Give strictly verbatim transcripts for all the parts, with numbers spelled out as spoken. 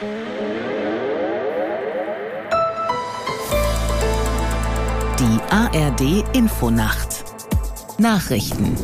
Die A R D-Infonacht. Nachrichten.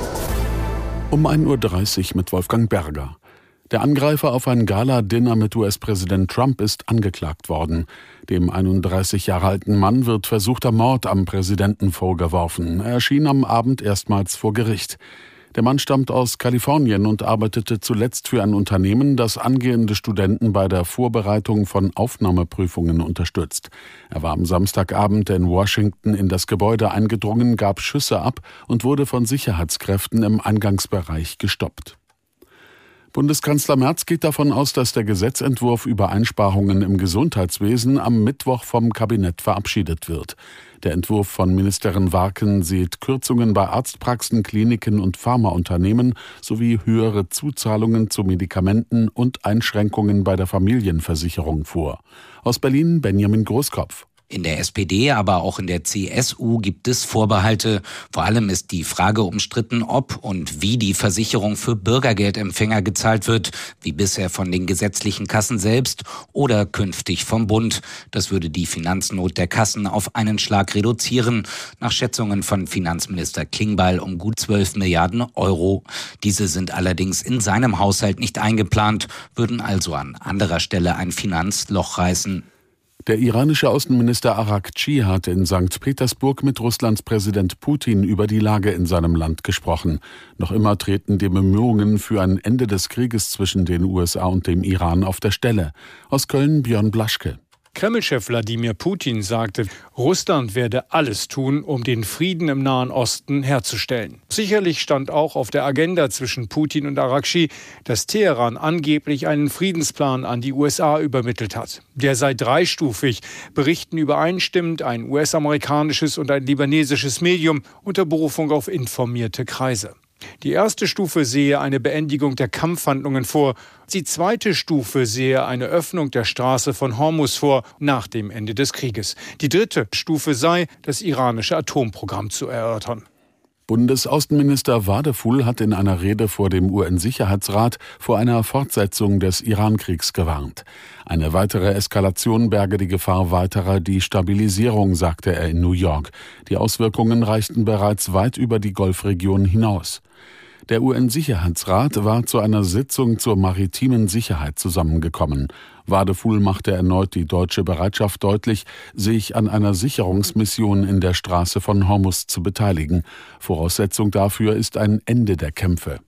Um ein Uhr dreißig mit Wolfgang Berger. Der Angreifer auf ein Gala-Dinner mit U S-Präsident Trump ist angeklagt worden. Dem einunddreißig Jahre alten Mann wird versuchter Mord am Präsidenten vorgeworfen. Er erschien am Abend erstmals vor Gericht. Der Mann stammt aus Kalifornien und arbeitete zuletzt für ein Unternehmen, das angehende Studenten bei der Vorbereitung von Aufnahmeprüfungen unterstützt. Er war am Samstagabend in Washington in das Gebäude eingedrungen, gab Schüsse ab und wurde von Sicherheitskräften im Eingangsbereich gestoppt. Bundeskanzler Merz geht davon aus, dass der Gesetzentwurf über Einsparungen im Gesundheitswesen am Mittwoch vom Kabinett verabschiedet wird. Der Entwurf von Ministerin Warken sieht Kürzungen bei Arztpraxen, Kliniken und Pharmaunternehmen sowie höhere Zuzahlungen zu Medikamenten und Einschränkungen bei der Familienversicherung vor. Aus Berlin Benjamin Großkopf. In der S P D, aber auch in der C S U gibt es Vorbehalte. Vor allem ist die Frage umstritten, ob und wie die Versicherung für Bürgergeldempfänger gezahlt wird, wie bisher von den gesetzlichen Kassen selbst oder künftig vom Bund. Das würde die Finanznot der Kassen auf einen Schlag reduzieren, nach Schätzungen von Finanzminister Klingbeil um gut zwölf Milliarden Euro. Diese sind allerdings in seinem Haushalt nicht eingeplant, würden also an anderer Stelle ein Finanzloch reißen. Der iranische Außenminister Araghchi hat in Sankt Petersburg mit Russlands Präsident Putin über die Lage in seinem Land gesprochen. Noch immer treten die Bemühungen für ein Ende des Krieges zwischen den U S A und dem Iran auf der Stelle. Aus Köln Björn Blaschke. Kreml-Chef Wladimir Putin sagte, Russland werde alles tun, um den Frieden im Nahen Osten herzustellen. Sicherlich stand auch auf der Agenda zwischen Putin und Araghchi, dass Teheran angeblich einen Friedensplan an die U S A übermittelt hat. Der sei dreistufig, berichten übereinstimmend ein U S-amerikanisches und ein libanesisches Medium unter Berufung auf informierte Kreise. Die erste Stufe sehe eine Beendigung der Kampfhandlungen vor. Die zweite Stufe sehe eine Öffnung der Straße von Hormuz vor, nach dem Ende des Krieges. Die dritte Stufe sei, das iranische Atomprogramm zu erörtern. Bundesaußenminister Wadefuhl hat in einer Rede vor dem U N-Sicherheitsrat vor einer Fortsetzung des Iran-Kriegs gewarnt. Eine weitere Eskalation berge die Gefahr weiterer Destabilisierung, sagte er in New York. Die Auswirkungen reichten bereits weit über die Golfregion hinaus. Der U N-Sicherheitsrat war zu einer Sitzung zur maritimen Sicherheit zusammengekommen. Wadefuhl machte erneut die deutsche Bereitschaft deutlich, sich an einer Sicherungsmission in der Straße von Hormuz zu beteiligen. Voraussetzung dafür ist ein Ende der Kämpfe.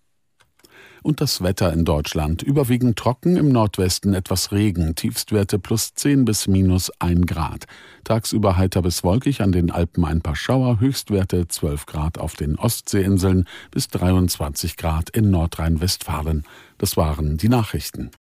Und das Wetter in Deutschland. Überwiegend trocken, im Nordwesten etwas Regen, Tiefstwerte plus zehn bis minus ein Grad. Tagsüber heiter bis wolkig, an den Alpen ein paar Schauer, Höchstwerte zwölf Grad auf den Ostseeinseln bis dreiundzwanzig Grad in Nordrhein-Westfalen. Das waren die Nachrichten.